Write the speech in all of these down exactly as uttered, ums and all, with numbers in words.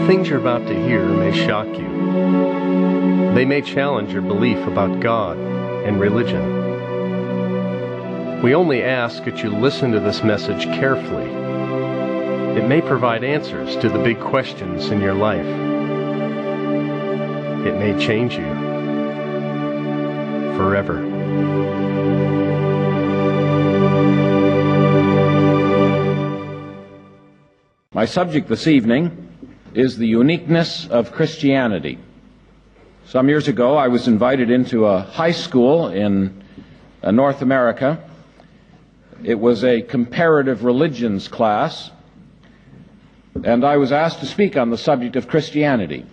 The things you're about to hear may shock you. They may challenge your belief about God and religion. We only ask that you listen to this message carefully. It may provide answers to the big questions in your life. It may change you forever. My subject this evening is the uniqueness of Christianity. Some years ago, I was invited into a high school in uh, North America. It was a comparative religions class, and I was asked to speak on the subject of Christianity.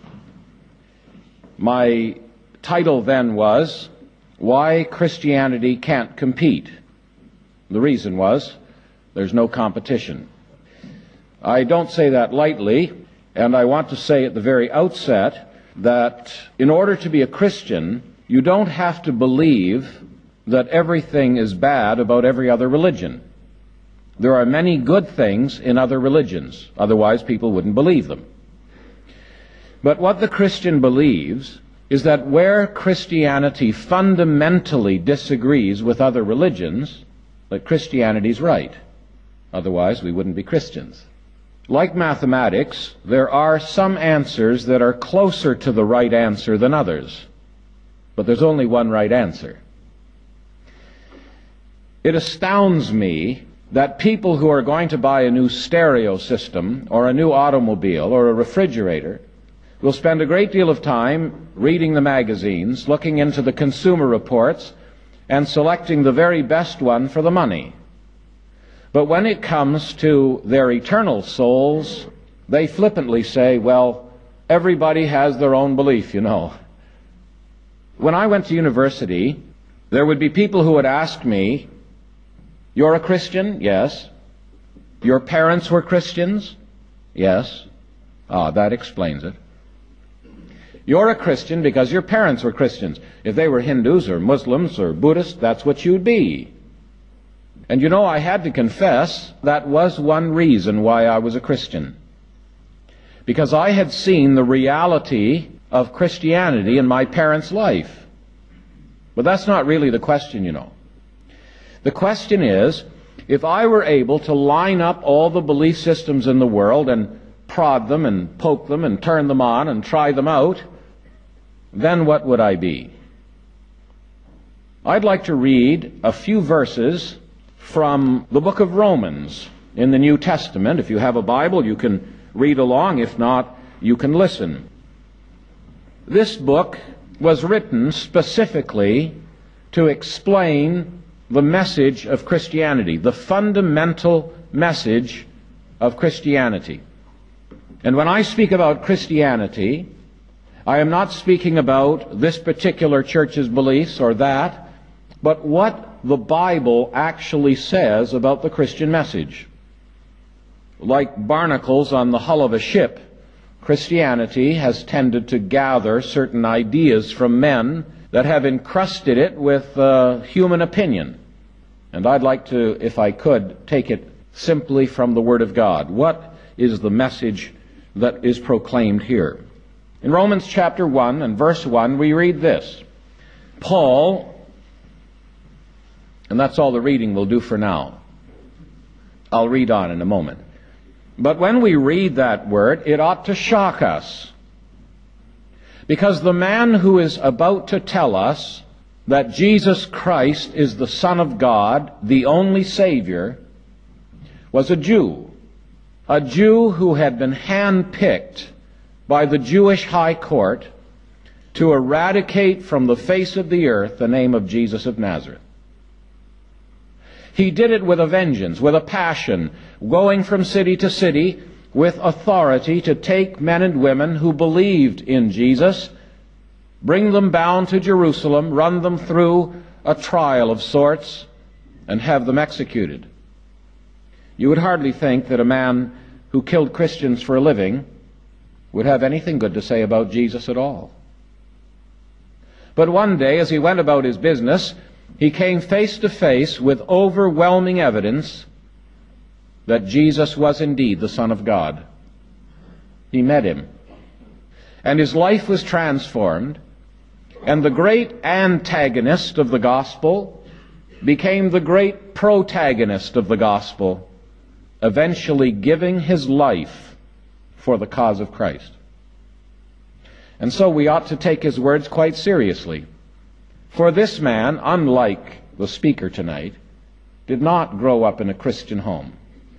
My title then was, Why Christianity Can't Compete. The reason was, there's no competition. I don't say that lightly, and I want to say at the very outset that in order to be a Christian, you don't have to believe that everything is bad about every other religion. There are many good things in other religions, otherwise people wouldn't believe them. But what the Christian believes is that where Christianity fundamentally disagrees with other religions, that Christianity's right. Otherwise we wouldn't be Christians. Like mathematics, there are some answers that are closer to the right answer than others. But there's only one right answer. It astounds me that people who are going to buy a new stereo system or a new automobile or a refrigerator will spend a great deal of time reading the magazines, looking into the consumer reports, and selecting the very best one for the money. But when it comes to their eternal souls, they flippantly say, well, everybody has their own belief, you know. When I went to university, there would be people who would ask me, you're a Christian? Yes. Your parents were Christians? Yes. Ah, that explains it. You're a Christian because your parents were Christians. If they were Hindus or Muslims or Buddhists, that's what you'd be. And you know, I had to confess that was one reason why I was a Christian. Because I had seen the reality of Christianity in my parents' life. But that's not really the question, you know. The question is, if I were able to line up all the belief systems in the world and prod them and poke them and turn them on and try them out, then what would I be? I'd like to read a few verses from the book of Romans in the New Testament. If you have a Bible, you can read along. If not, you can listen. This book was written specifically to explain the message of Christianity, the fundamental message of Christianity. And when I speak about Christianity, I am not speaking about this particular church's beliefs or that, but what the Bible actually says about the Christian message. Like barnacles on the hull of a ship, Christianity has tended to gather certain ideas from men that have encrusted it with uh, human opinion. And I'd like to, if I could, take it simply from the Word of God. What is the message that is proclaimed here? In Romans chapter one and verse one, we read this. Paul, and that's all the reading will do for now. I'll read on in a moment. But when we read that word, it ought to shock us. Because the man who is about to tell us that Jesus Christ is the Son of God, the only Savior, was a Jew. A Jew who had been handpicked by the Jewish high court to eradicate from the face of the earth the name of Jesus of Nazareth. He did it with a vengeance, with a passion, going from city to city with authority to take men and women who believed in Jesus, bring them bound to Jerusalem, run them through a trial of sorts, and have them executed. You would hardly think that a man who killed Christians for a living would have anything good to say about Jesus at all. But one day, as he went about his business, he came face to face with overwhelming evidence that Jesus was indeed the Son of God. He met him. and his life was transformed, and the great antagonist of the gospel became the great protagonist of the gospel, eventually giving his life for the cause of Christ. And so we ought to take his words quite seriously. For this man, unlike the speaker tonight, did not grow up in a Christian home.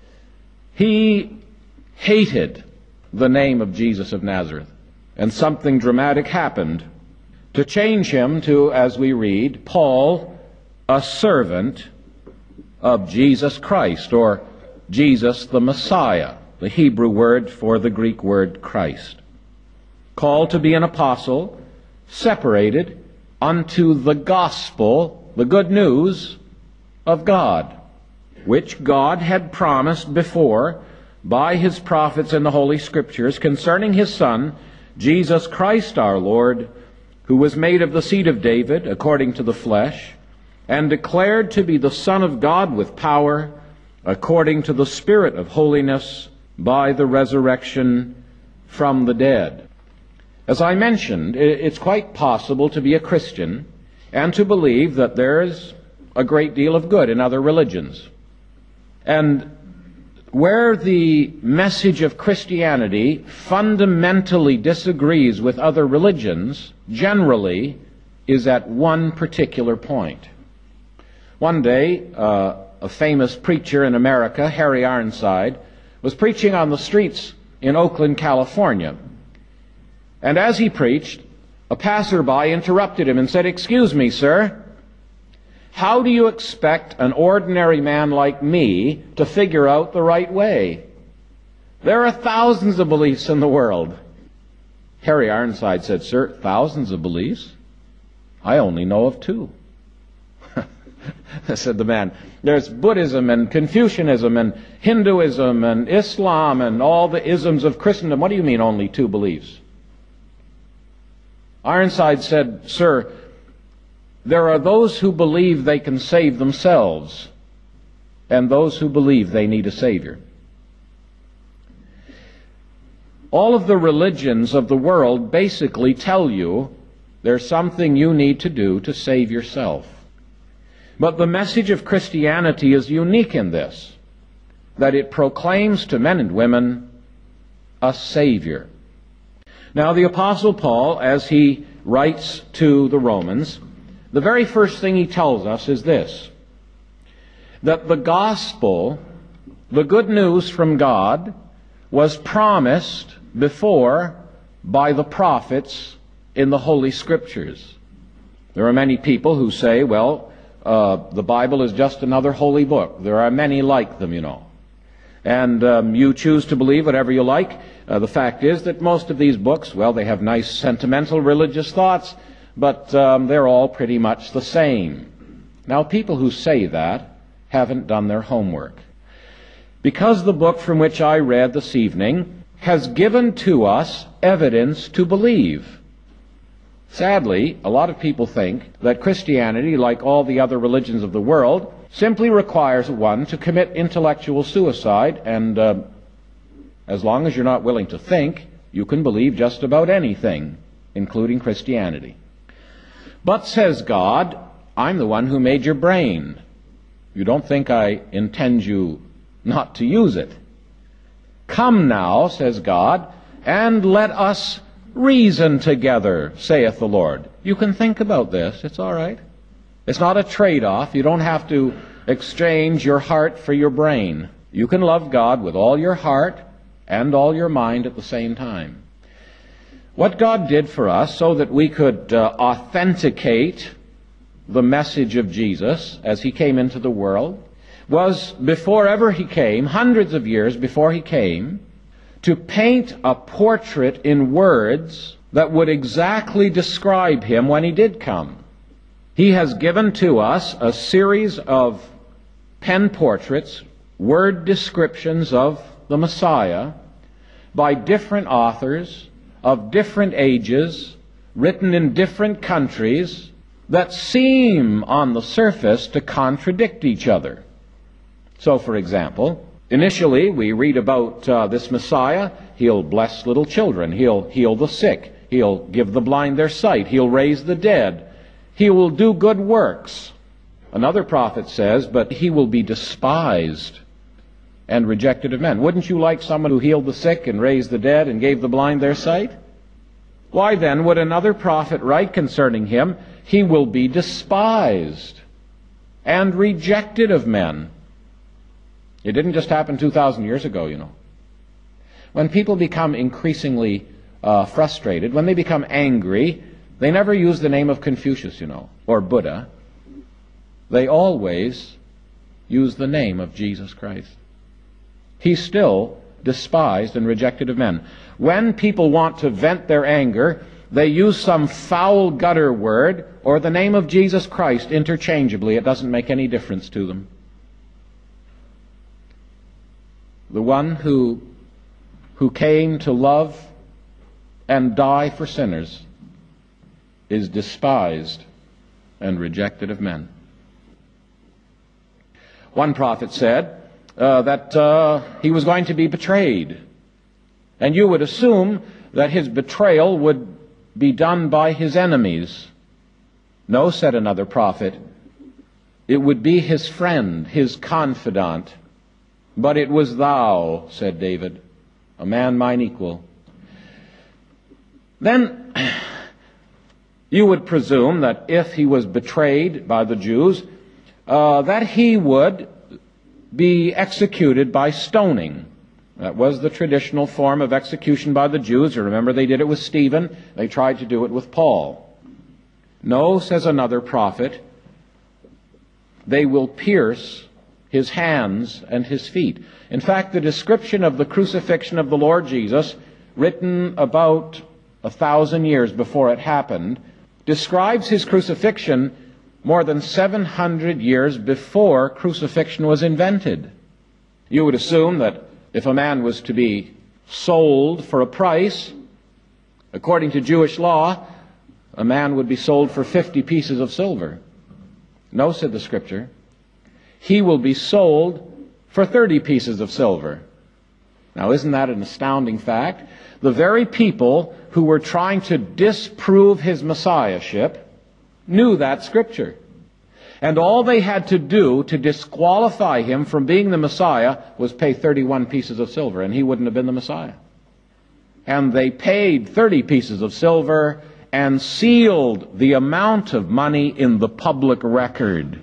He hated the name of Jesus of Nazareth, and something dramatic happened to change him to, as we read, Paul, a servant of Jesus Christ, or Jesus the Messiah, the Hebrew word for the Greek word Christ. Called to be an apostle, separated unto the gospel, the good news of God, which God had promised before by his prophets in the Holy Scriptures concerning his Son, Jesus Christ our Lord, who was made of the seed of David according to the flesh, and declared to be the Son of God with power, according to the Spirit of holiness, by the resurrection from the dead. As I mentioned, it's quite possible to be a Christian and to believe that there is a great deal of good in other religions. And where the message of Christianity fundamentally disagrees with other religions, generally is at one particular point. One day, uh, a famous preacher in America, Harry Ironside, was preaching on the streets in Oakland, California. And as he preached, a passerby interrupted him and said, "Excuse me, sir, how do you expect an ordinary man like me to figure out the right way? There are thousands of beliefs in the world." Harry Ironside said, "Sir, thousands of beliefs? I only know of two." Said the man, "There's Buddhism and Confucianism and Hinduism and Islam and all the isms of Christendom. What do you mean only two beliefs?" Ironside said, "Sir, there are those who believe they can save themselves and those who believe they need a Savior. All of the religions of the world basically tell you there's something you need to do to save yourself. But the message of Christianity is unique in this, that it proclaims to men and women a Savior." Now, the Apostle Paul, as he writes to the Romans, the very first thing he tells us is this, that the gospel, the good news from God, was promised before by the prophets in the Holy Scriptures. There are many people who say, well, uh, the Bible is just another holy book. There are many like them, you know. And um, you choose to believe whatever you like. Uh, the fact is that most of these books, well, they have nice sentimental religious thoughts, but um, they're all pretty much the same. Now, people who say that haven't done their homework. Because the book from which I read this evening has given to us evidence to believe. Sadly, a lot of people think that Christianity, like all the other religions of the world, simply requires one to commit intellectual suicide, and uh, as long as you're not willing to think, you can believe just about anything, including Christianity. But, says God, I'm the one who made your brain. You don't think I intend you not to use it. Come now, says God, and let us reason together, saith the Lord. You can think about this. It's all right. It's not a trade-off. You don't have to exchange your heart for your brain. You can love God with all your heart and all your mind at the same time. What God did for us so that we could uh, authenticate the message of Jesus as he came into the world was, before ever he came, hundreds of years before he came, to paint a portrait in words that would exactly describe him when he did come. He has given to us a series of pen portraits, word descriptions of the Messiah by different authors of different ages, written in different countries, that seem on the surface to contradict each other. So, for example, initially we read about uh, this Messiah. He'll bless little children. He'll heal the sick. He'll give the blind their sight. He'll raise the dead. He will do good works. Another prophet says, but he will be despised and rejected of men. Wouldn't you like someone who healed the sick and raised the dead and gave the blind their sight? Why then would another prophet write concerning him, he will be despised and rejected of men? It didn't just happen two thousand years ago, you know. When people become increasingly uh, frustrated, when they become angry, they never use the name of Confucius, you know, or Buddha. They always use the name of Jesus Christ. He's still despised and rejected of men. When people want to vent their anger, they use some foul gutter word or the name of Jesus Christ interchangeably. It doesn't make any difference to them. The one who, who came to love and die for sinners is despised and rejected of men. One prophet said uh, that uh, he was going to be betrayed. And you would assume that his betrayal would be done by his enemies. No, said another prophet, it would be his friend, his confidant. But it was thou, said David, a man mine equal. Then you would presume that if he was betrayed by the Jews, uh, that he would be executed by stoning. That was the traditional form of execution by the Jews. You remember they did it with Stephen. They tried to do it with Paul. No, says another prophet, they will pierce his hands and his feet. In fact, the description of the crucifixion of the Lord Jesus, written about a thousand years before it happened, describes his crucifixion more than seven hundred years before crucifixion was invented. You would assume that if a man was to be sold for a price, according to Jewish law, a man would be sold for fifty pieces of silver. No, said the Scripture, he will be sold for thirty pieces of silver. Now, isn't that an astounding fact? The very people who were trying to disprove his messiahship knew that Scripture. And all they had to do to disqualify him from being the Messiah was pay thirty-one pieces of silver, and he wouldn't have been the Messiah. And they paid thirty pieces of silver and sealed the amount of money in the public record.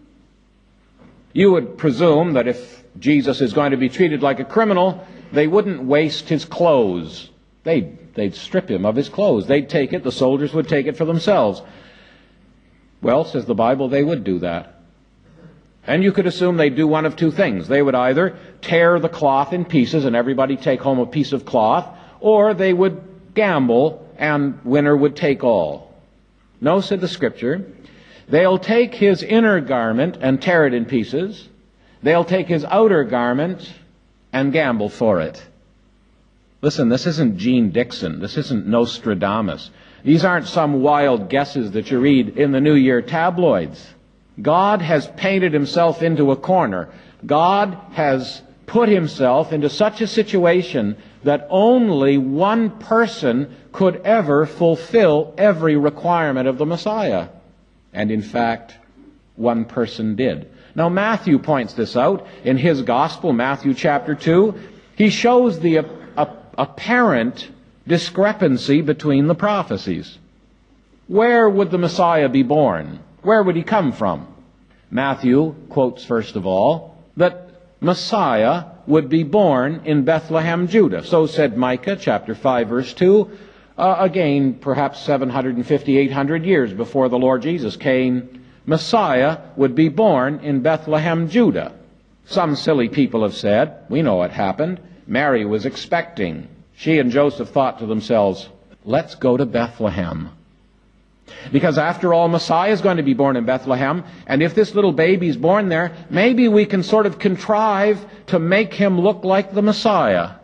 You would presume that if Jesus is going to be treated like a criminal, they wouldn't waste his clothes. They'd, they'd strip him of his clothes. They'd take it. The soldiers would take it for themselves. Well, says the Bible, they would do that. And you could assume they'd do one of two things. They would either tear the cloth in pieces and everybody take home a piece of cloth, or they would gamble and winner would take all. No, said the Scripture, they'll take his inner garment and tear it in pieces. They'll take his outer garment and gamble for it. Listen, this isn't Gene Dixon. This isn't Nostradamus. These aren't some wild guesses that you read in the New Year tabloids. God has painted himself into a corner. God has put himself into such a situation that only one person could ever fulfill every requirement of the Messiah. And in fact, one person did. Now Matthew points this out in his gospel, Matthew chapter two. He shows the uh, uh, apparent discrepancy between the prophecies. Where would the Messiah be born? Where would he come from? Matthew quotes, first of all, that Messiah would be born in Bethlehem, Judah. So said Micah chapter five, verse two. Uh, again, perhaps seven hundred fifty, eight hundred years before the Lord Jesus came, Messiah would be born in Bethlehem, Judah. Some silly people have said, we know what happened. Mary was expecting. She and Joseph thought to themselves, let's go to Bethlehem. Because after all, Messiah is going to be born in Bethlehem, and if this little baby's born there, maybe we can sort of contrive to make him look like the Messiah.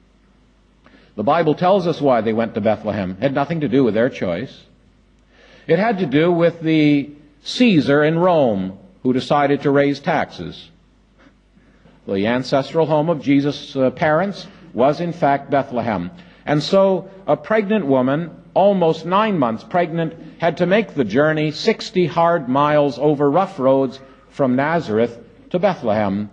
The Bible tells us why they went to Bethlehem. It had nothing to do with their choice. It had to do with the Caesar in Rome who decided to raise taxes. The ancestral home of Jesus' uh, parents was in fact Bethlehem. And so a pregnant woman almost nine months pregnant, had to make the journey sixty hard miles over rough roads from Nazareth to Bethlehem.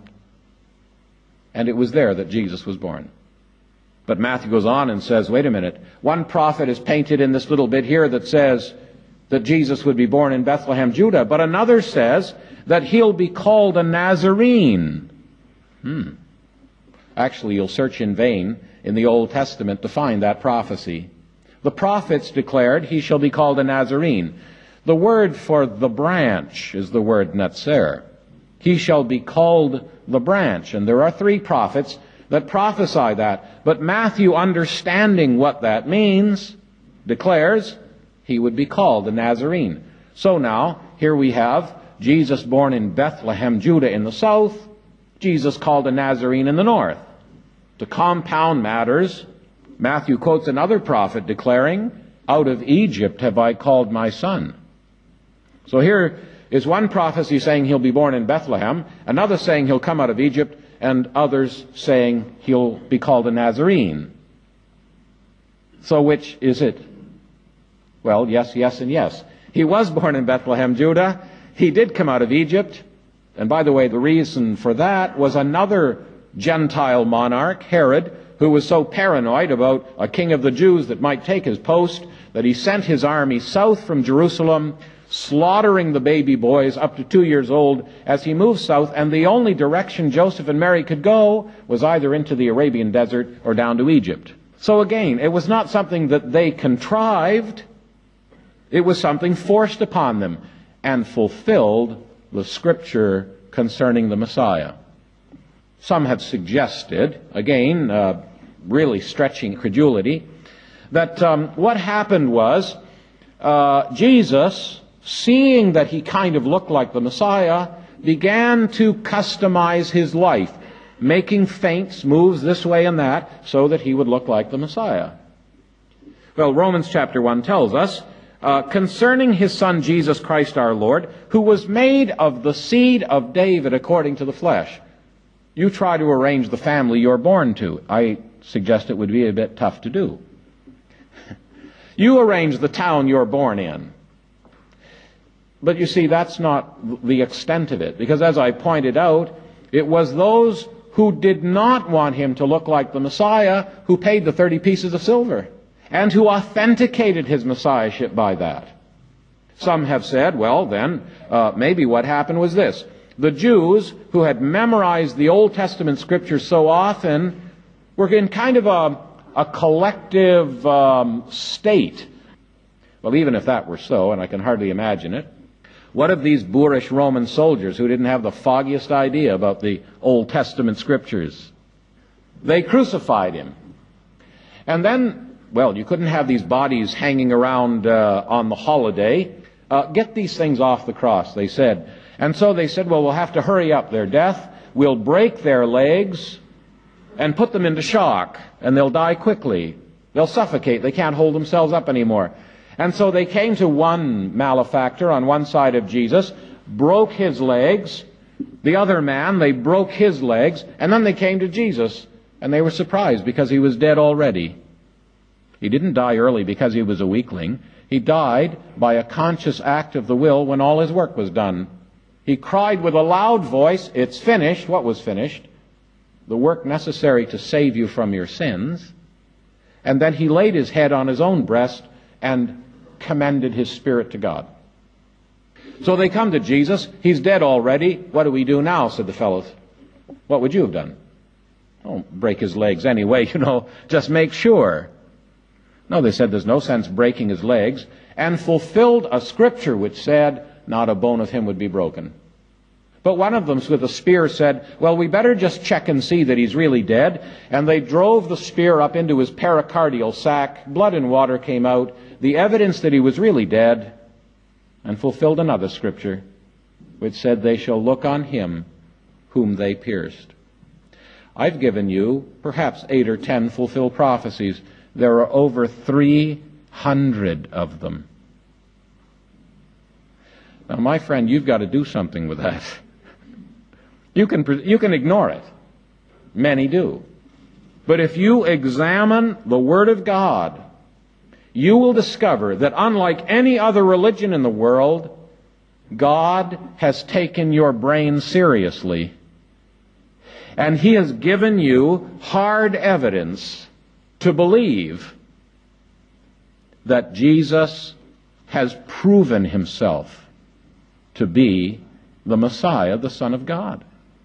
And it was there that Jesus was born. But Matthew goes on and says, wait a minute, one prophet is painted in this little bit here that says that Jesus would be born in Bethlehem, Judah, but another says that he'll be called a Nazarene. Hmm. Actually, you'll search in vain in the Old Testament to find that prophecy. The prophets declared he shall be called a Nazarene. The word for the branch is the word netzer. He shall be called the branch. And there are three prophets that prophesy that. But Matthew, understanding what that means, declares he would be called a Nazarene. So now, here we have Jesus born in Bethlehem, Judah in the south, Jesus called a Nazarene in the north. To compound matters, Matthew quotes another prophet declaring, out of Egypt have I called my son. So here is one prophecy saying he'll be born in Bethlehem, another saying he'll come out of Egypt, and others saying he'll be called a Nazarene. So which is it? Well, yes, yes, and yes. He was born in Bethlehem, Judah. He did come out of Egypt. And by the way, the reason for that was another Gentile monarch, Herod, who was so paranoid about a king of the Jews that might take his post that he sent his army south from Jerusalem, slaughtering the baby boys up to two years old as he moved south, and the only direction Joseph and Mary could go was either into the Arabian desert or down to Egypt. So again, it was not something that they contrived. It was something forced upon them and fulfilled the Scripture concerning the Messiah. Some have suggested, again, uh, really stretching credulity, that um, what happened was uh, Jesus, seeing that he kind of looked like the Messiah, began to customize his life, making feints, moves this way and that, so that he would look like the Messiah. Well, Romans chapter one tells us, uh, concerning his Son Jesus Christ our Lord, who was made of the seed of David according to the flesh. You try to arrange the family you're born to. I suggest it would be a bit tough to do. You arrange the town you're born in. But you see, that's not the extent of it. Because as I pointed out, it was those who did not want him to look like the Messiah who paid the thirty pieces of silver, and who authenticated his Messiahship by that. Some have said, well then, uh, maybe what happened was this. The Jews, who had memorized the Old Testament Scriptures so often, were in kind of a, a collective um, state. Well, even if that were so, and I can hardly imagine it, what of these boorish Roman soldiers who didn't have the foggiest idea about the Old Testament Scriptures? They crucified him. And then, well, you couldn't have these bodies hanging around uh, on the holiday. Uh, get these things off the cross, they said. And so they said, well, we'll have to hurry up their death. We'll break their legs and put them into shock, and they'll die quickly. They'll suffocate. They can't hold themselves up anymore. And so they came to one malefactor on one side of Jesus, broke his legs. The other man, they broke his legs, and then they came to Jesus, and they were surprised because he was dead already. He didn't die early because he was a weakling. He died by a conscious act of the will when all his work was done. He cried with a loud voice, it's finished. What was finished? The work necessary to save you from your sins. And then he laid his head on his own breast and commended his spirit to God. So they come to Jesus. He's dead already. What do we do now? Said the fellows. What would you have done? Don't break his legs anyway, you know, just make sure. No, they said there's no sense breaking his legs, and fulfilled a scripture which said, not a bone of him would be broken. But one of them with a spear said, well, we better just check and see that he's really dead. And they drove the spear up into his pericardial sac. Blood and water came out. The evidence that he was really dead. And fulfilled another scripture which said, they shall look on him whom they pierced. I've given you perhaps eight or ten fulfilled prophecies. There are over three hundred of them. Now, my friend, you've got to do something with that. You can, you can ignore it. Many do. But if you examine the Word of God, you will discover that unlike any other religion in the world, God has taken your brain seriously. And He has given you hard evidence to believe that Jesus has proven Himself to be the Messiah, the Son of God.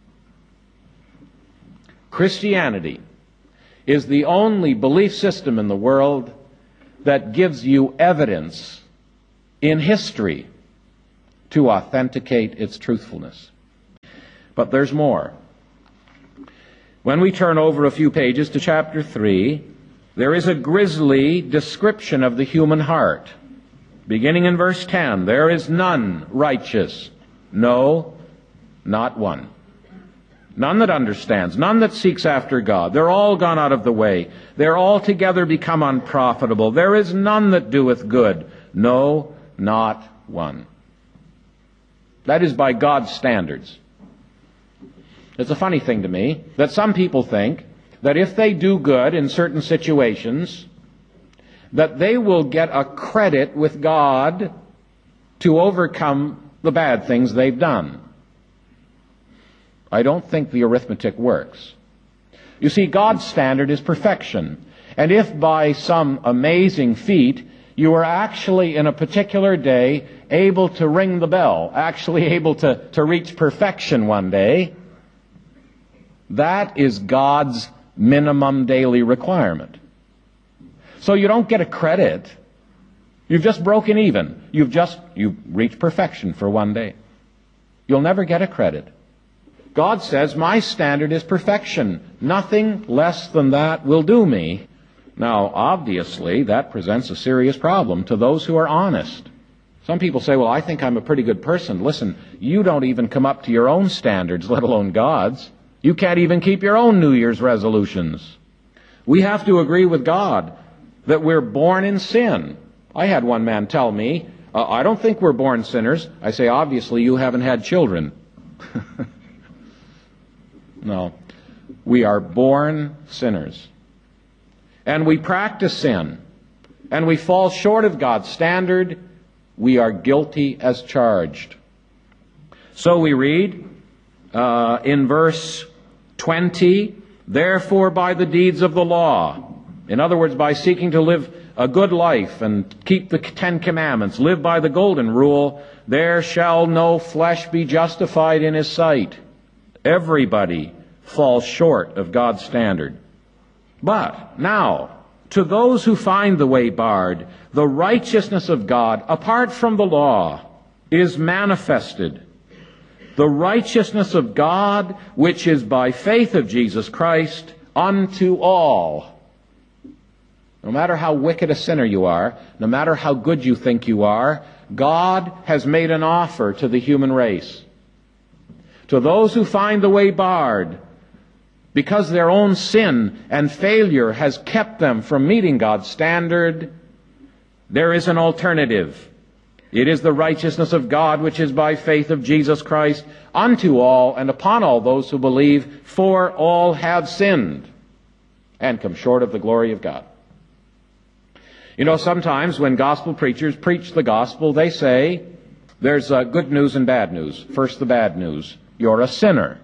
Christianity is the only belief system in the world that gives you evidence in history to authenticate its truthfulness. But there's more. When we turn over a few pages to chapter three, there is a grisly description of the human heart. Beginning in verse ten, there is none righteous, no, not one. None that understands, none that seeks after God. They're all gone out of the way. They're altogether become unprofitable. There is none that doeth good, no, not one. That is by God's standards. It's a funny thing to me that some people think that if they do good in certain situations, that they will get a credit with God to overcome the bad things they've done. I don't think the arithmetic works. You see, God's standard is perfection. And if by some amazing feat you are actually in a particular day able to ring the bell, actually able to, to reach perfection one day, that is God's minimum daily requirement. So you don't get a credit. You've just broken even. You've just, you've reached perfection for one day. You'll never get a credit. God says, my standard is perfection. Nothing less than that will do me. Now, obviously, that presents a serious problem to those who are honest. Some people say, well, I think I'm a pretty good person. Listen, you don't even come up to your own standards, let alone God's. You can't even keep your own New Year's resolutions. We have to agree with God that we're born in sin. I had one man tell me, uh, I don't think we're born sinners. I say, obviously, you haven't had children. No. We are born sinners. And we practice sin. And we fall short of God's standard. We are guilty as charged. So we read uh, in verse twenty, therefore by the deeds of the law, in other words, by seeking to live a good life and keep the Ten Commandments, live by the golden rule, there shall no flesh be justified in His sight. Everybody falls short of God's standard. But now, to those who find the way barred, the righteousness of God, apart from the law, is manifested. The righteousness of God, which is by faith of Jesus Christ, unto all. No matter how wicked a sinner you are, no matter how good you think you are, God has made an offer to the human race. To those who find the way barred, because their own sin and failure has kept them from meeting God's standard, there is an alternative. It is the righteousness of God, which is by faith of Jesus Christ, unto all and upon all those who believe, for all have sinned and come short of the glory of God. You know, sometimes when gospel preachers preach the gospel, they say, there's uh, good news and bad news. First, the bad news. You're a sinner.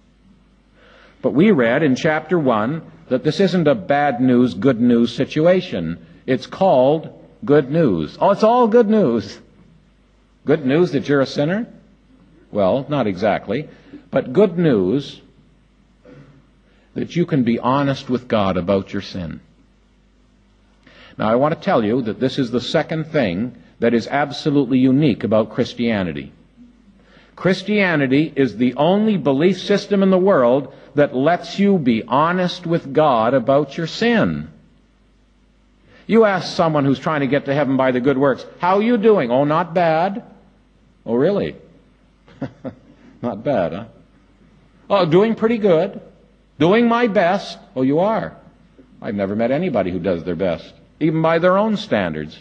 But we read in chapter one that this isn't a bad news, good news situation. It's called good news. Oh, it's all good news. Good news that you're a sinner? Well, not exactly. But good news that you can be honest with God about your sin. Now, I want to tell you that this is the second thing that is absolutely unique about Christianity. Christianity is the only belief system in the world that lets you be honest with God about your sin. You ask someone who's trying to get to heaven by the good works, how are you doing? Oh, not bad. Oh, really? Not bad, huh? Oh, doing pretty good. Doing my best. Oh, you are. I've never met anybody who does their best, even by their own standards.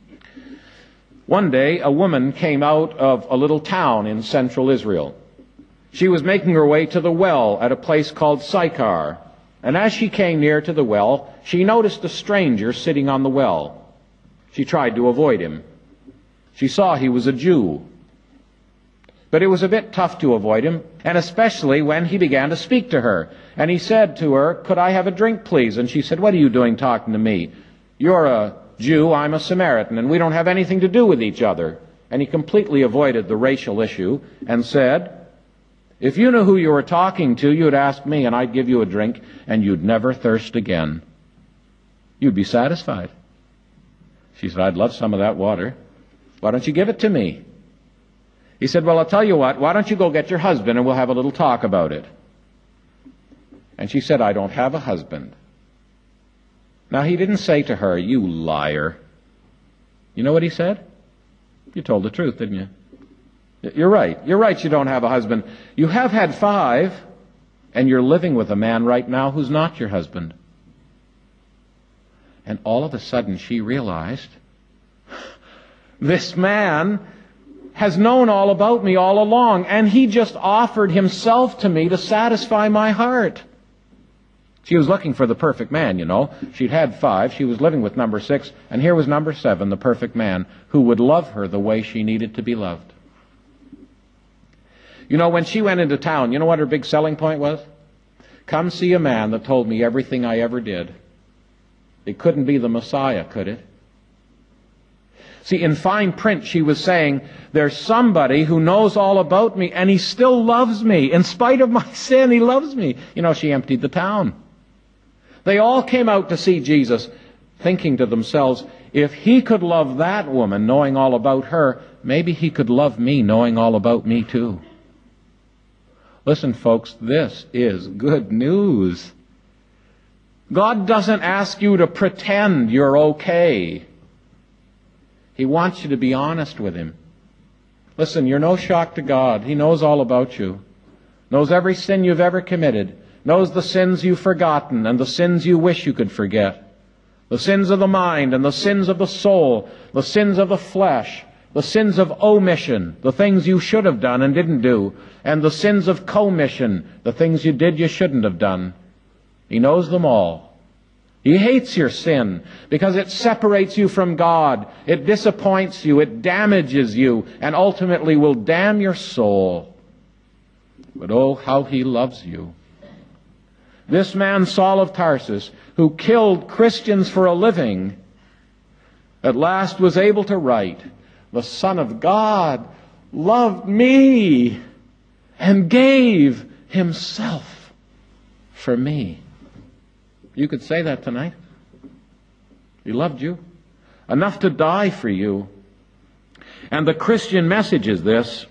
One day, a woman came out of a little town in central Israel. She was making her way to the well at a place called Sychar. And as she came near to the well, she noticed a stranger sitting on the well. She tried to avoid him. She saw he was a Jew. But it was a bit tough to avoid him, and especially when he began to speak to her. And he said to her, "Could I have a drink, please?" And she said, "What are you doing talking to me? You're a Jew, I'm a Samaritan, and we don't have anything to do with each other." And he completely avoided the racial issue and said, "If you knew who you were talking to, you'd ask me, and I'd give you a drink, and you'd never thirst again. You'd be satisfied." She said, "I'd love some of that water. Why don't you give it to me?" He said, "Well, I'll tell you what, why don't you go get your husband and we'll have a little talk about it." And she said, "I don't have a husband." Now, he didn't say to her, "You liar." You know what he said? You told the truth, didn't you? You're right. You're right, you don't have a husband. You have had five, and you're living with a man right now who's not your husband. And all of a sudden she realized, this man has known all about me all along, and he just offered himself to me to satisfy my heart. She was looking for the perfect man, you know. She'd had five, she was living with number six, and here was number seven, the perfect man, who would love her the way she needed to be loved. You know, when she went into town, you know what her big selling point was? Come see a man that told me everything I ever did. It couldn't be the Messiah, could it? See, in fine print, she was saying, there's somebody who knows all about me, and he still loves me. In spite of my sin, he loves me. You know, she emptied the town. They all came out to see Jesus, thinking to themselves, if he could love that woman, knowing all about her, maybe he could love me, knowing all about me too. Listen, folks, this is good news. God doesn't ask you to pretend you're okay. He wants you to be honest with him. Listen, you're no shock to God. He knows all about you. Knows every sin you've ever committed. Knows the sins you've forgotten and the sins you wish you could forget. The sins of the mind and the sins of the soul. The sins of the flesh. The sins of omission. The things you should have done and didn't do. And the sins of commission. The things you did you shouldn't have done. He knows them all. He hates your sin because it separates you from God. It disappoints you. It damages you and ultimately will damn your soul. But oh, how he loves you. This man, Saul of Tarsus, who killed Christians for a living, at last was able to write, the Son of God loved me and gave himself for me. You could say that tonight. He loved you enough to die for you. And the Christian message is this: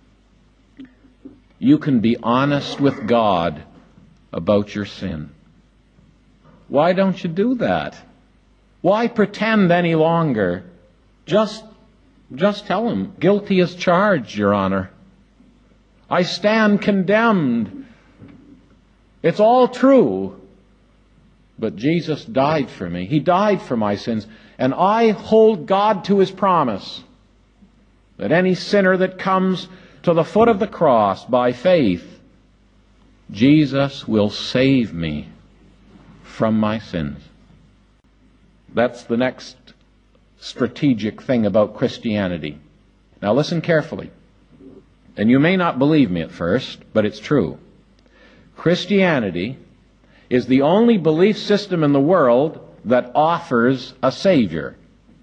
you can be honest with God about your sin. Why don't you do that? Why pretend any longer? Just, just tell him, guilty as charged, Your Honor. I stand condemned. It's all true. But Jesus died for me. He died for my sins. And I hold God to his promise that any sinner that comes to the foot of the cross by faith, Jesus will save me from my sins. That's the next strategic thing about Christianity. Now listen carefully. And you may not believe me at first, but it's true. Christianity is the only belief system in the world that offers a Savior.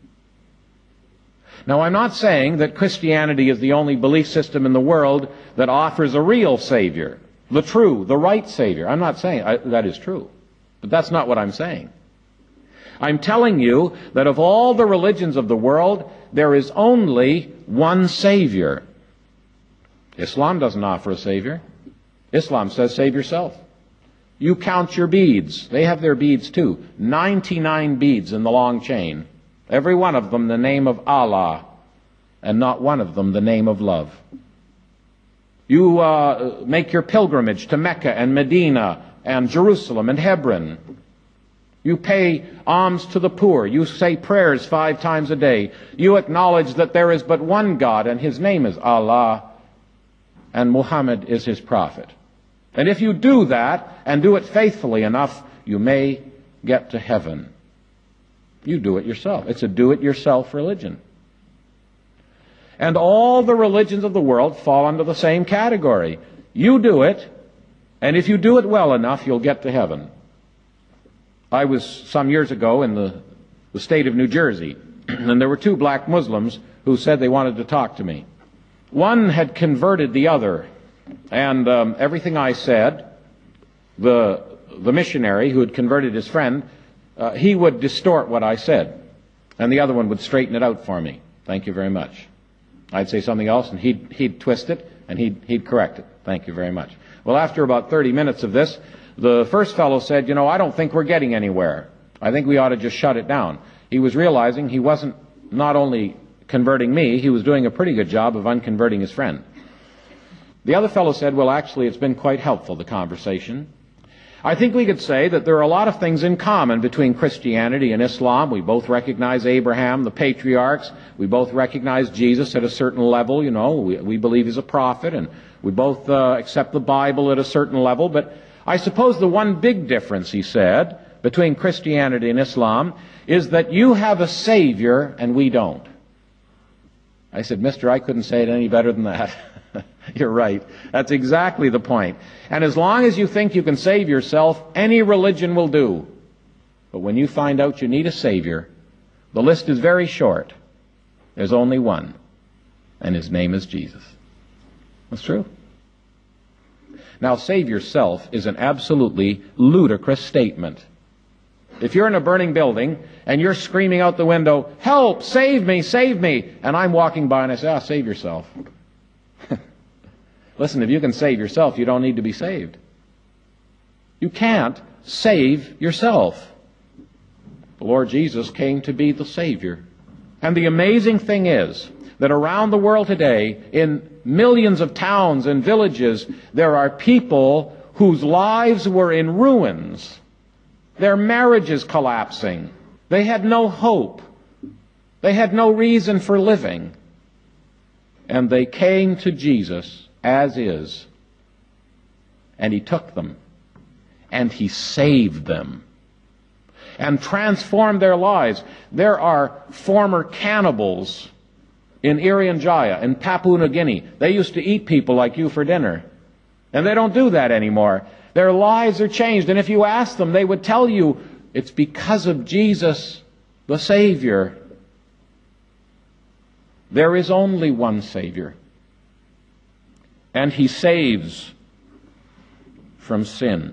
Now, I'm not saying that Christianity is the only belief system in the world that offers a real Savior, the true, the right Savior. I'm not saying I, that is true, but that's not what I'm saying. I'm telling you that of all the religions of the world, there is only one Savior. Islam doesn't offer a Savior. Islam says, save yourself. You count your beads. They have their beads too. ninety-nine beads in the long chain. Every one of them the name of Allah, and not one of them the name of love. You uh, make your pilgrimage to Mecca and Medina and Jerusalem and Hebron. You pay alms to the poor. You say prayers five times a day. You acknowledge that there is but one God, and his name is Allah, and Muhammad is his prophet. And if you do that, and do it faithfully enough, you may get to heaven. You do it yourself. It's a do-it-yourself religion. And all the religions of the world fall under the same category. You do it, and if you do it well enough, you'll get to heaven. I was some years ago in the, the state of New Jersey, and there were two black Muslims who said they wanted to talk to me. One had converted the other, and um, everything I said, the, the missionary who had converted his friend, uh, he would distort what I said, and the other one would straighten it out for me. Thank you very much. I'd say something else, and he'd, he'd twist it, and he'd, he'd correct it. Thank you very much. Well, after about thirty minutes of this, the first fellow said, you know, I don't think we're getting anywhere. I think we ought to just shut it down. He was realizing he wasn't not only converting me, he was doing a pretty good job of unconverting his friend. The other fellow said, well, actually, it's been quite helpful, the conversation. I think we could say that there are a lot of things in common between Christianity and Islam. We both recognize Abraham, the patriarchs. We both recognize Jesus at a certain level, you know. We, we believe he's a prophet, and we both uh, accept the Bible at a certain level. But I suppose the one big difference, he said, between Christianity and Islam is that you have a Savior and we don't. I said, mister, I couldn't say it any better than that. You're right. That's exactly the point. And as long as you think you can save yourself, any religion will do. But when you find out you need a Savior, the list is very short. There's only one, and his name is Jesus. That's true. Now, save yourself is an absolutely ludicrous statement. If you're in a burning building and you're screaming out the window, help, save me, save me, and I'm walking by and I say, ah, save yourself. Listen, if you can save yourself, you don't need to be saved. You can't save yourself. The Lord Jesus came to be the Savior. And the amazing thing is that around the world today, in millions of towns and villages, there are people whose lives were in ruins. Their marriages collapsing. They had no hope. They had no reason for living. And they came to Jesus as is. And he took them. And he saved them. And transformed their lives. There are former cannibals in Irian Jaya, in Papua New Guinea. They used to eat people like you for dinner. And they don't do that anymore. Their lives are changed. And if you ask them, they would tell you it's because of Jesus, the Savior. There is only one Savior. And he saves from sin.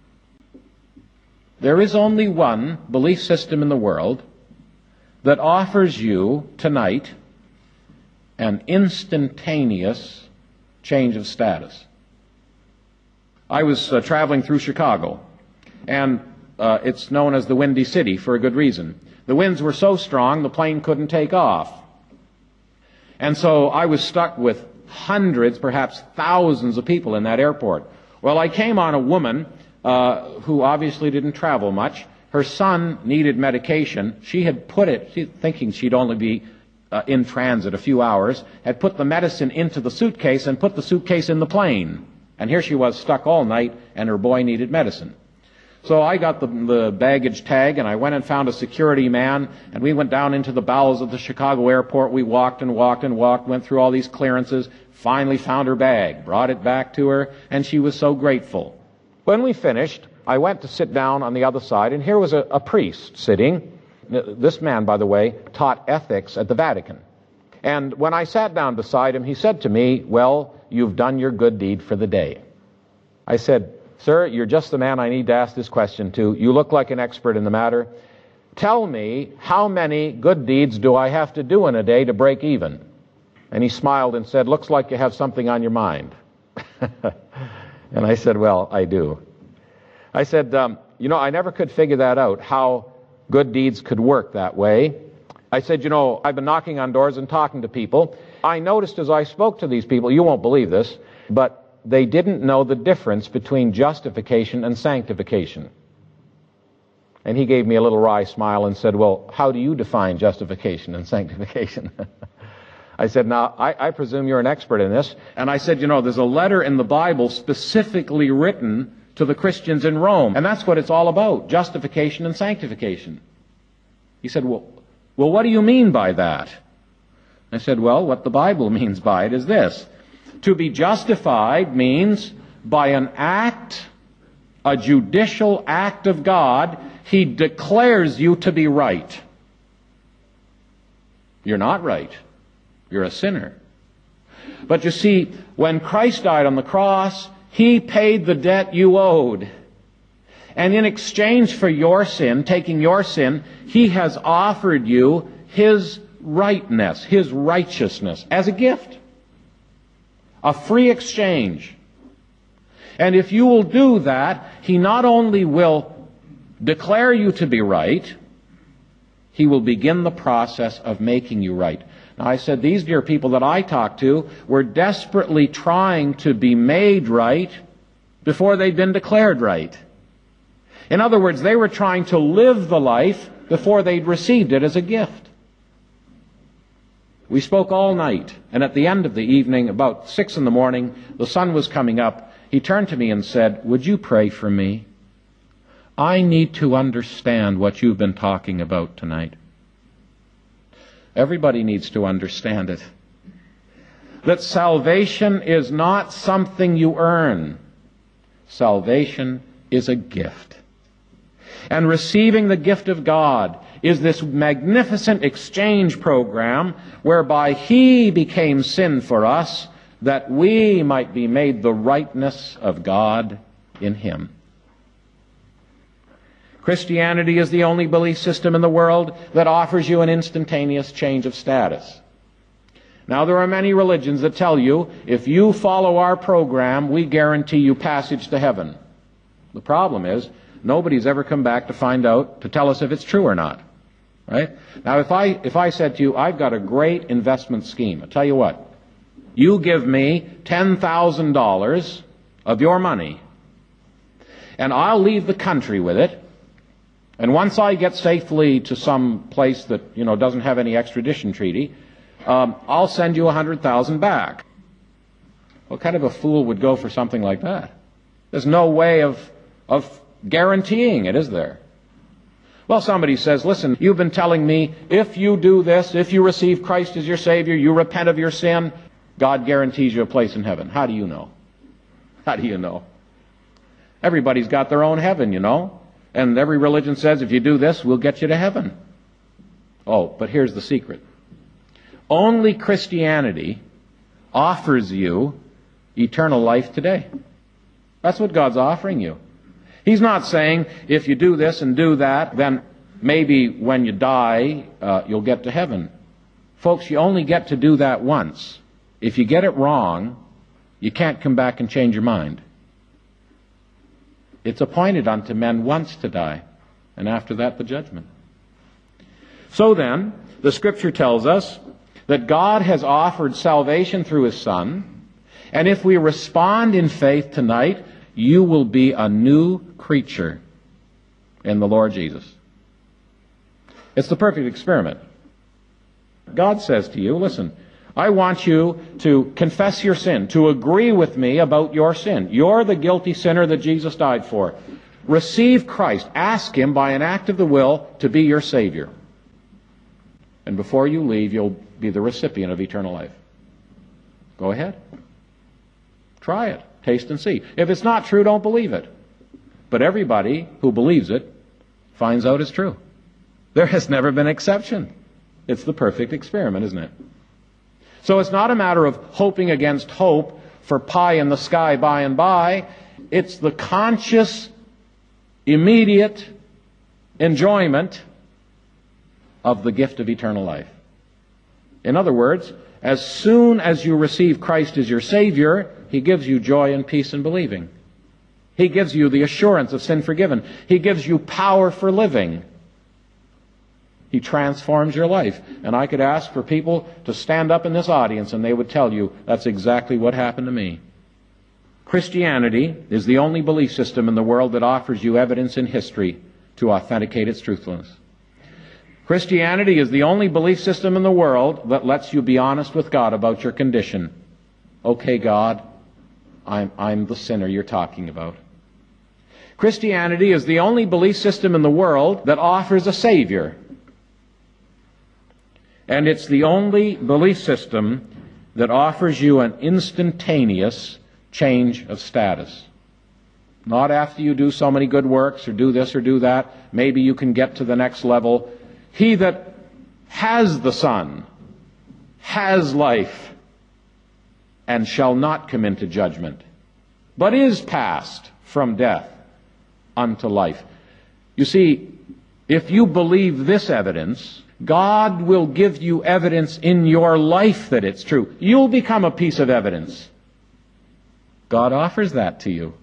There is only one belief system in the world that offers you tonight an instantaneous change of status. I was uh, traveling through Chicago, and uh, it's known as the Windy City for a good reason. The winds were so strong the plane couldn't take off. And so I was stuck with hundreds, perhaps thousands of people in that airport. Well, I came on a woman uh, who obviously didn't travel much. Her son needed medication. She had put it, she, thinking she'd only be uh, in transit a few hours, had put the medicine into the suitcase and put the suitcase in the plane. And here she was stuck all night, and her boy needed medicine. So I got the, the baggage tag, and I went and found a security man, and we went down into the bowels of the Chicago airport. We walked and walked and walked, went through all these clearances, finally found her bag, brought it back to her, and she was so grateful. When we finished, I went to sit down on the other side, and here was a, a priest sitting. This man, by the way, taught ethics at the Vatican. And when I sat down beside him, he said to me, well, you've done your good deed for the day. I said, sir, you're just the man I need to ask this question to. You look like an expert in the matter. Tell me, how many good deeds do I have to do in a day to break even? And he smiled and said, looks like you have something on your mind. And I said, well, I do. I said, um, you know, I never could figure that out, how good deeds could work that way. I said, you know, I've been knocking on doors and talking to people. I noticed as I spoke to these people, you won't believe this, but they didn't know the difference between justification and sanctification. And he gave me a little wry smile and said, well, how do you define justification and sanctification? I said, now, I, I presume you're an expert in this. And I said, you know, there's a letter in the Bible specifically written to the Christians in Rome. And that's what it's all about, justification and sanctification. He said, well, well, what do you mean by that? I said, well, what the Bible means by it is this. To be justified means by an act, a judicial act of God, He declares you to be right. You're not right. You're a sinner. But you see, when Christ died on the cross, He paid the debt you owed. And in exchange for your sin, taking your sin, He has offered you His rightness, His righteousness, as a gift. A free exchange. And if you will do that, He not only will declare you to be right, He will begin the process of making you right. Now, I said these dear people that I talked to were desperately trying to be made right before they'd been declared right. In other words, they were trying to live the life before they'd received it as a gift. We spoke all night, and at the end of the evening, about six in the morning, the sun was coming up. He turned to me and said, "Would you pray for me? I need to understand what you've been talking about tonight." Everybody needs to understand it. That salvation is not something you earn. Salvation is a gift. And receiving the gift of God is this magnificent exchange program whereby He became sin for us that we might be made the rightness of God in Him. Christianity is the only belief system in the world that offers you an instantaneous change of status. Now, there are many religions that tell you, if you follow our program, we guarantee you passage to heaven. The problem is, nobody's ever come back to find out, to tell us if it's true or not. Right? Now, if I, if I said to you, I've got a great investment scheme, I'll tell you what, you give me ten thousand dollars of your money, and I'll leave the country with it, and once I get safely to some place that, you know, doesn't have any extradition treaty, um, I'll send you one hundred thousand dollars back. What kind of a fool would go for something like that? There's no way of, of guaranteeing it, is there? Well, somebody says, listen, you've been telling me if you do this, if you receive Christ as your Savior, you repent of your sin, God guarantees you a place in heaven. How do you know? How do you know? Everybody's got their own heaven, you know. And every religion says, if you do this, we'll get you to heaven. Oh, but here's the secret. Only Christianity offers you eternal life today. That's what God's offering you. He's not saying, if you do this and do that, then maybe when you die, uh, you'll get to heaven. Folks, you only get to do that once. If you get it wrong, you can't come back and change your mind. It's appointed unto men once to die, and after that the judgment. So then, the Scripture tells us that God has offered salvation through His Son, and if we respond in faith tonight, you will be a new creature in the Lord Jesus. It's the perfect experiment. God says to you, listen, I want you to confess your sin, to agree with me about your sin. You're the guilty sinner that Jesus died for. Receive Christ. Ask Him by an act of the will to be your Savior. And before you leave, you'll be the recipient of eternal life. Go ahead. Try it. Taste and see. If it's not true, don't believe it. But everybody who believes it finds out it's true. There has never been an exception. It's the perfect experiment, isn't it? So it's not a matter of hoping against hope for pie in the sky by and by. It's the conscious, immediate enjoyment of the gift of eternal life. In other words, as soon as you receive Christ as your Savior, He gives you joy and peace in believing. He gives you the assurance of sin forgiven. He gives you power for living. He transforms your life. And I could ask for people to stand up in this audience and they would tell you that's exactly what happened to me. Christianity is the only belief system in the world that offers you evidence in history to authenticate its truthfulness. Christianity is the only belief system in the world that lets you be honest with God about your condition. Okay, God, I'm, I'm the sinner you're talking about. Christianity is the only belief system in the world that offers a Savior. And it's the only belief system that offers you an instantaneous change of status. Not after you do so many good works or do this or do that, maybe you can get to the next level. He that has the Son has life and shall not come into judgment, but is passed from death unto life. You see, if you believe this evidence, God will give you evidence in your life that it's true. You'll become a piece of evidence. God offers that to you.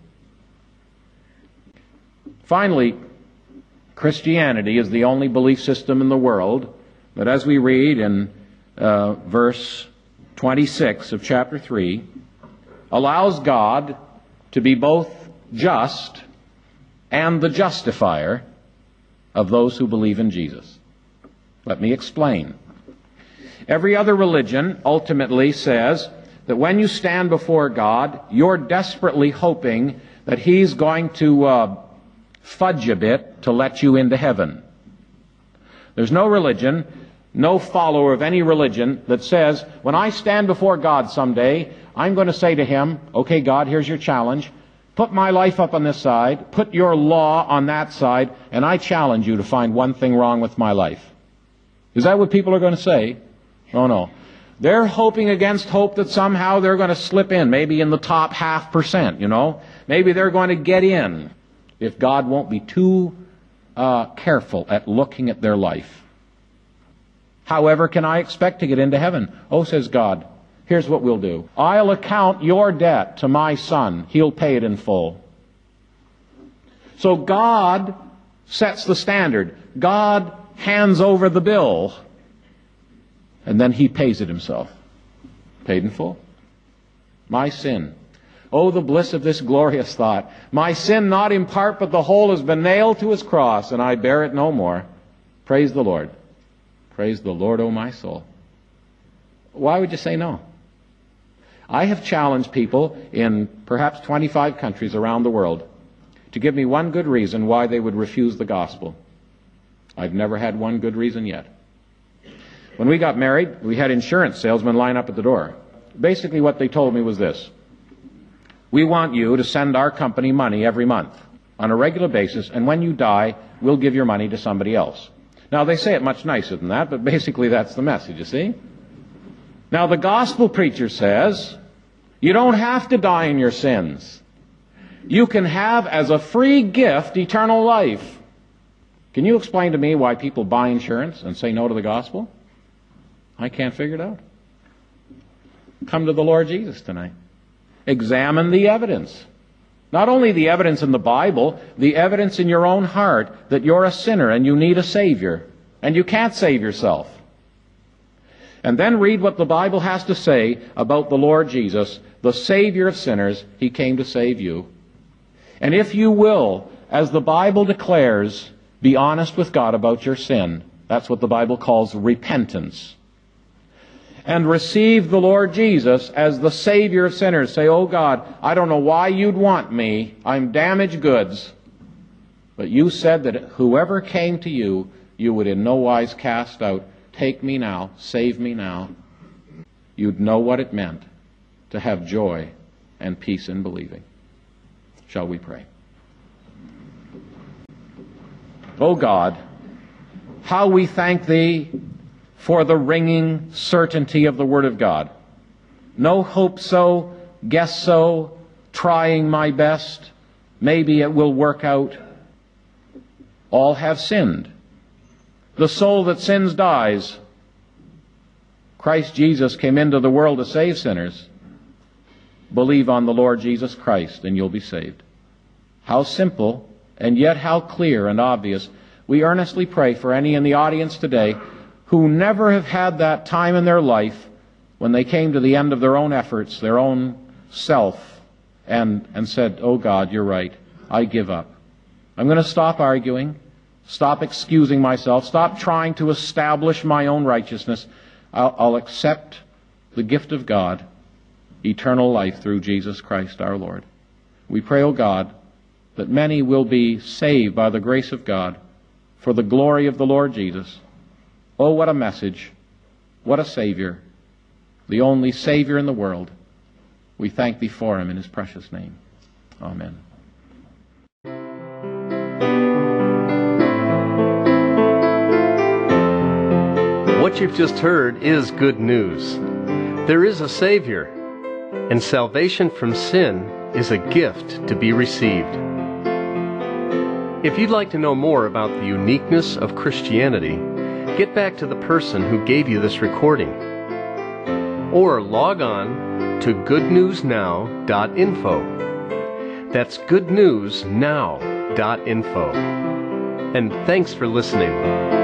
Finally, Christianity is the only belief system in the world that, as we read in uh, verse twenty-six of chapter three, allows God to be both just and the justifier of those who believe in Jesus. Let me explain. Every other religion ultimately says that when you stand before God, you're desperately hoping that He's going to uh, fudge a bit to let you into heaven. There's no religion, no follower of any religion that says, when I stand before God someday, I'm going to say to Him, okay, God, here's your challenge. Put my life up on this side, put your law on that side, and I challenge you to find one thing wrong with my life. Is that what people are going to say? Oh, no. They're hoping against hope that somehow they're going to slip in, maybe in the top half percent, you know. Maybe they're going to get in if God won't be too uh, careful at looking at their life. However can I expect to get into heaven? Oh, says God, here's what we'll do. I'll account your debt to my Son. He'll pay it in full. So God sets the standard. God hands over the bill, and then He pays it Himself. Paid in full. My sin. Oh, the bliss of this glorious thought. My sin, not in part, but the whole, has been nailed to His cross, and I bear it no more. Praise the Lord. Praise the Lord, O my soul. Why would you say no? I have challenged people in perhaps twenty-five countries around the world to give me one good reason why they would refuse the gospel. I've never had one good reason yet. When we got married, we had insurance salesmen line up at the door. Basically what they told me was this: we want you to send our company money every month on a regular basis, and when you die, we'll give your money to somebody else. Now, they say it much nicer than that, but basically that's the message, you see. Now, the gospel preacher says, you don't have to die in your sins. You can have as a free gift eternal life. Can you explain to me why people buy insurance and say no to the gospel? I can't figure it out. Come to the Lord Jesus tonight. Examine the evidence. Not only the evidence in the Bible, the evidence in your own heart that you're a sinner and you need a Savior, and you can't save yourself. And then read what the Bible has to say about the Lord Jesus, the Savior of sinners. He came to save you. And if you will, as the Bible declares, be honest with God about your sin. That's what the Bible calls repentance. And receive the Lord Jesus as the Savior of sinners. Say, oh God, I don't know why you'd want me. I'm damaged goods. But you said that whoever came to you, you would in no wise cast out. Take me now. Save me now. You'd know what it meant to have joy and peace in believing. Shall we pray? O God, how we thank Thee for the ringing certainty of the Word of God. No hope so, guess so, trying my best, maybe it will work out. All have sinned. The soul that sins dies. Christ Jesus came into the world to save sinners. Believe on the Lord Jesus Christ and you'll be saved. How simple, and yet how clear and obvious. We earnestly pray for any in the audience today who never have had that time in their life when they came to the end of their own efforts, their own self, and, and said, oh God, you're right, I give up. I'm going to stop arguing, stop excusing myself, stop trying to establish my own righteousness. I'll, I'll accept the gift of God, eternal life through Jesus Christ our Lord. We pray, O God, that many will be saved by the grace of God for the glory of the Lord Jesus. Oh, what a message What a Savior, the only Savior in the world. We thank Thee for Him in His precious name. Amen. What you've just heard is good news. There is a Savior, and salvation from sin is a gift to be received. If you'd like to know more about the uniqueness of Christianity, get back to the person who gave you this recording, or log on to good news now dot info. That's good news now dot info. And thanks for listening.